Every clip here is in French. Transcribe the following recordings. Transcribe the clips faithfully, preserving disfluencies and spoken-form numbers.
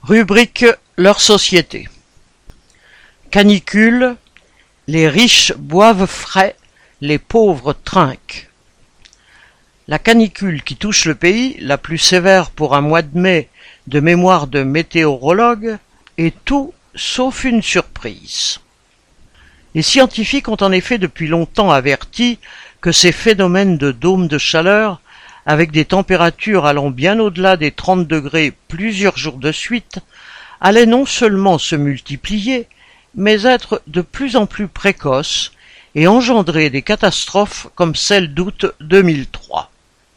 Rubrique leur société. Canicule, les riches boivent frais, les pauvres trinquent. La canicule qui touche le pays, la plus sévère pour un mois de mai de mémoire de météorologue, est tout sauf une surprise. Les scientifiques ont en effet depuis longtemps averti que ces phénomènes de dômes de chaleur, avec des températures allant bien au-delà des trente degrés plusieurs jours de suite, allaient non seulement se multiplier, mais être de plus en plus précoces et engendrer des catastrophes comme celle d'août deux mille trois.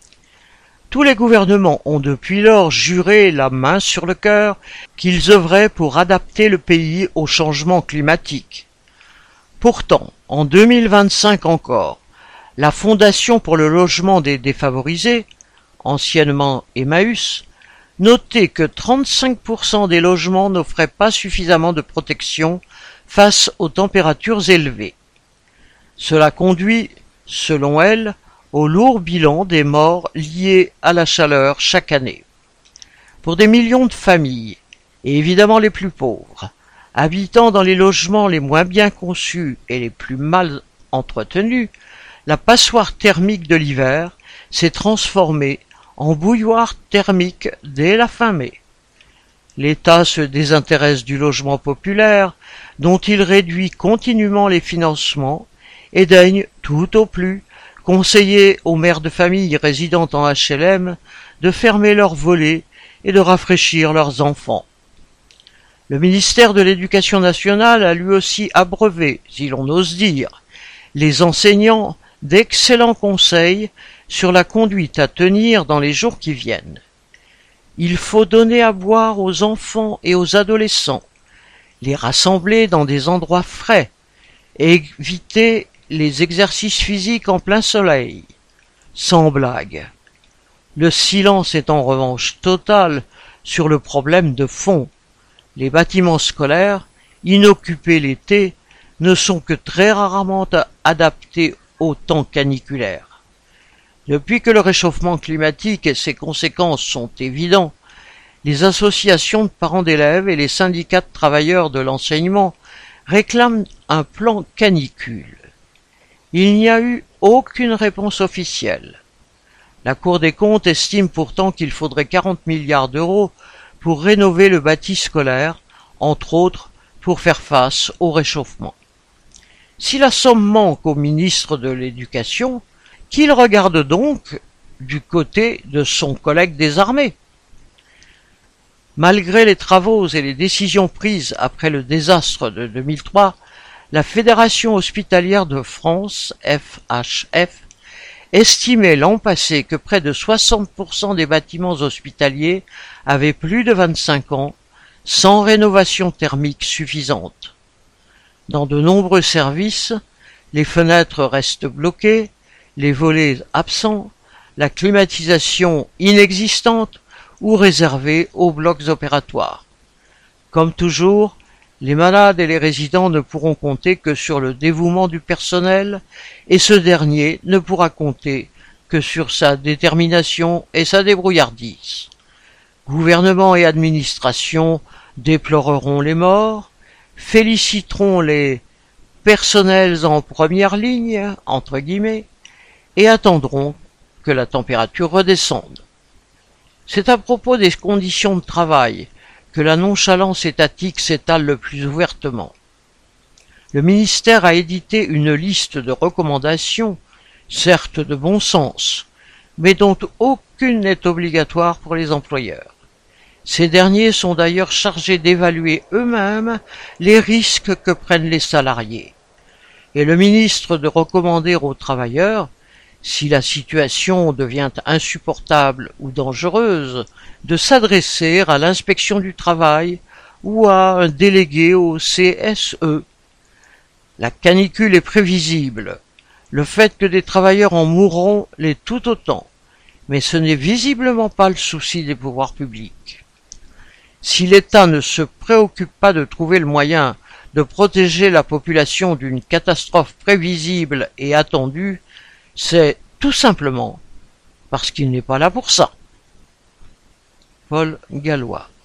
Tous les gouvernements ont depuis lors juré la main sur le cœur qu'ils œuvraient pour adapter le pays au changement climatique. Pourtant, en deux mille vingt-cinq encore, la Fondation pour le logement des défavorisés, anciennement Emmaüs, notait que trente-cinq pour cent des logements n'offraient pas suffisamment de protection face aux températures élevées. Cela conduit, selon elle, au lourd bilan des morts liés à la chaleur chaque année. Pour des millions de familles, et évidemment les plus pauvres, habitant dans les logements les moins bien conçus et les plus mal entretenus, la passoire thermique de l'hiver s'est transformée en bouilloire thermique dès la fin mai. L'État se désintéresse du logement populaire, dont il réduit continuellement les financements, et daigne tout au plus conseiller aux mères de famille résidant en H L M de fermer leurs volets et de rafraîchir leurs enfants. Le ministère de l'Éducation nationale a lui aussi abreuvé, si l'on ose dire, les enseignants d'excellents conseils sur la conduite à tenir dans les jours qui viennent. Il faut donner à boire aux enfants et aux adolescents, les rassembler dans des endroits frais, et éviter les exercices physiques en plein soleil. Sans blague. Le silence est en revanche total sur le problème de fond. Les bâtiments scolaires, inoccupés l'été, ne sont que très rarement adaptés au temps caniculaire. Depuis que le réchauffement climatique et ses conséquences sont évidents, les associations de parents d'élèves et les syndicats de travailleurs de l'enseignement réclament un plan canicule. Il n'y a eu aucune réponse officielle. La Cour des comptes estime pourtant qu'il faudrait quarante milliards d'euros pour rénover le bâti scolaire, entre autres pour faire face au réchauffement. Si la somme manque au ministre de l'Éducation, qu'il regarde donc du côté de son collègue des armées. Malgré les travaux et les décisions prises après le désastre de deux mille trois, la Fédération hospitalière de France, F H F, estimait l'an passé que près de soixante pour cent des bâtiments hospitaliers avaient plus de vingt-cinq ans, sans rénovation thermique suffisante. Dans de nombreux services, les fenêtres restent bloquées, les volets absents, la climatisation inexistante ou réservée aux blocs opératoires. Comme toujours, les malades et les résidents ne pourront compter que sur le dévouement du personnel, et ce dernier ne pourra compter que sur sa détermination et sa débrouillardise. Gouvernement et administration déploreront les morts, féliciteront les personnels en première ligne, entre guillemets, et attendront que la température redescende. C'est à propos des conditions de travail que la nonchalance étatique s'étale le plus ouvertement. Le ministère a édité une liste de recommandations, certes de bon sens, mais dont aucune n'est obligatoire pour les employeurs. Ces derniers sont d'ailleurs chargés d'évaluer eux-mêmes les risques que prennent les salariés. Et le ministre de recommander aux travailleurs, si la situation devient insupportable ou dangereuse, de s'adresser à l'inspection du travail ou à un délégué au C S E. La canicule est prévisible. Le fait que des travailleurs en mourront l'est tout autant, mais ce n'est visiblement pas le souci des pouvoirs publics. Si l'État ne se préoccupe pas de trouver le moyen de protéger la population d'une catastrophe prévisible et attendue, c'est tout simplement parce qu'il n'est pas là pour ça. Paul Gallois.